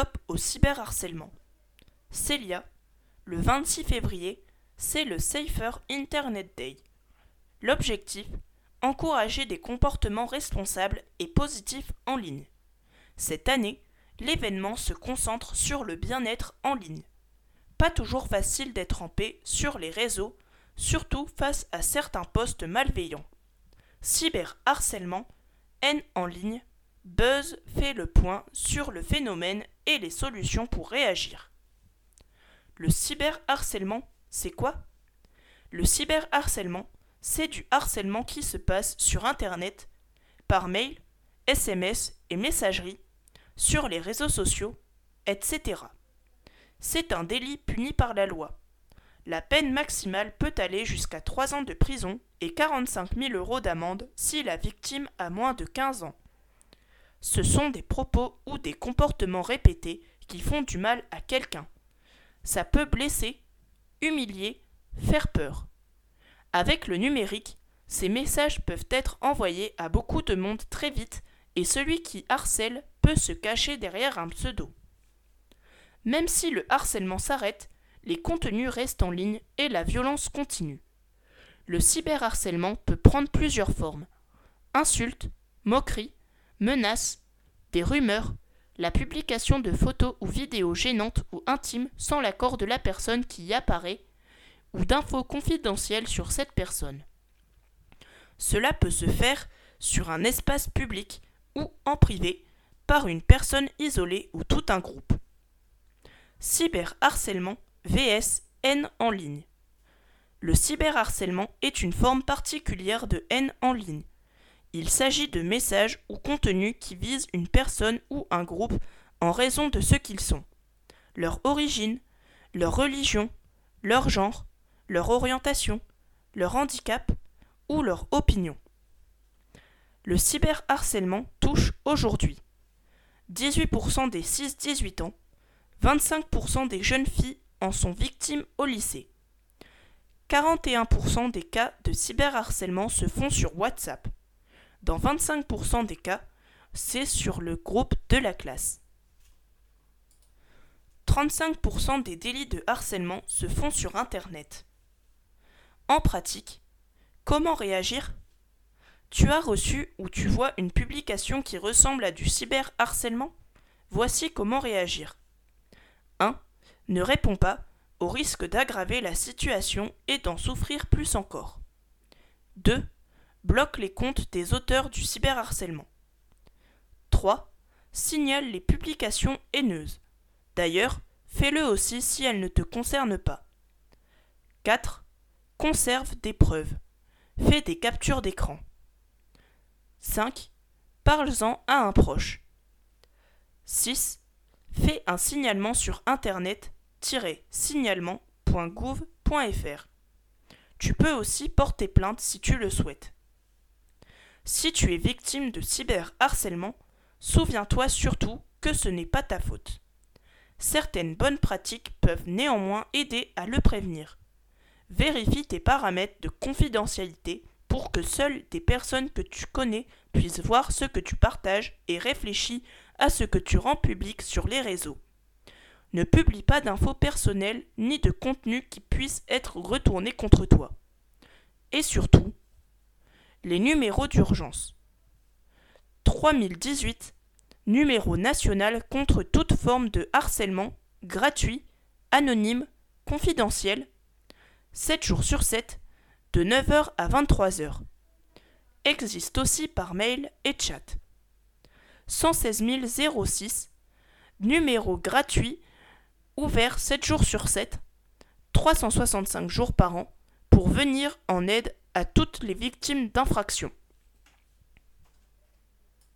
Stop au cyberharcèlement. Célia, le 26 février, c'est le Safer Internet Day. L'objectif, encourager des comportements responsables et positifs en ligne. Cette année, l'événement se concentre sur le bien-être en ligne. Pas toujours facile d'être en paix sur les réseaux, surtout face à certains posts malveillants. Cyberharcèlement, haine en ligne, Buzz fait le point sur le phénomène et les solutions pour réagir. Le cyberharcèlement, c'est quoi ? Le cyberharcèlement, c'est du harcèlement qui se passe sur Internet, par mail, SMS et messagerie, sur les réseaux sociaux, etc. C'est un délit puni par la loi. La peine maximale peut aller jusqu'à 3 ans de prison et 45 000 € d'amende si la victime a moins de 15 ans. Ce sont des propos ou des comportements répétés qui font du mal à quelqu'un. Ça peut blesser, humilier, faire peur. Avec le numérique, ces messages peuvent être envoyés à beaucoup de monde très vite et celui qui harcèle peut se cacher derrière un pseudo. Même si le harcèlement s'arrête, les contenus restent en ligne et la violence continue. Le cyberharcèlement peut prendre plusieurs formes. Insultes, moqueries, menaces, des rumeurs, la publication de photos ou vidéos gênantes ou intimes sans l'accord de la personne qui y apparaît, ou d'infos confidentielles sur cette personne. Cela peut se faire sur un espace public ou en privé, par une personne isolée ou tout un groupe. Cyberharcèlement vs haine en ligne. Le cyberharcèlement est une forme particulière de haine en ligne. Il s'agit de messages ou contenus qui visent une personne ou un groupe en raison de ce qu'ils sont, leur origine, leur religion, leur genre, leur orientation, leur handicap ou leur opinion. Le cyberharcèlement touche aujourd'hui 18% des 6-18 ans, 25% des jeunes filles en sont victimes au lycée. 41% des cas de cyberharcèlement se font sur WhatsApp. Dans 25% des cas, c'est sur le groupe de la classe. 35% des délits de harcèlement se font sur Internet. En pratique, comment réagir ? Tu as reçu ou tu vois une publication qui ressemble à du cyberharcèlement ? Voici comment réagir. 1. Ne réponds pas, au risque d'aggraver la situation et d'en souffrir plus encore. 2. Bloque les comptes des auteurs du cyberharcèlement. 3. Signale les publications haineuses. D'ailleurs, fais-le aussi si elles ne te concernent pas. 4. Conserve des preuves. Fais des captures d'écran. 5. Parle-en à un proche. 6. Fais un signalement sur internet-signalement.gouv.fr. Tu peux aussi porter plainte si tu le souhaites. Si tu es victime de cyberharcèlement, souviens-toi surtout que ce n'est pas ta faute. Certaines bonnes pratiques peuvent néanmoins aider à le prévenir. Vérifie tes paramètres de confidentialité pour que seules des personnes que tu connais puissent voir ce que tu partages et réfléchis à ce que tu rends public sur les réseaux. Ne publie pas d'infos personnelles ni de contenu qui puisse être retourné contre toi. Et surtout, les numéros d'urgence. 3018, numéro national contre toute forme de harcèlement, gratuit, anonyme, confidentiel, 7 jours sur 7, de 9h à 23h. Existe aussi par mail et chat. 116 006, numéro gratuit, ouvert 7 jours sur 7, 365 jours par an, pour venir en aide à toutes les victimes d'infractions.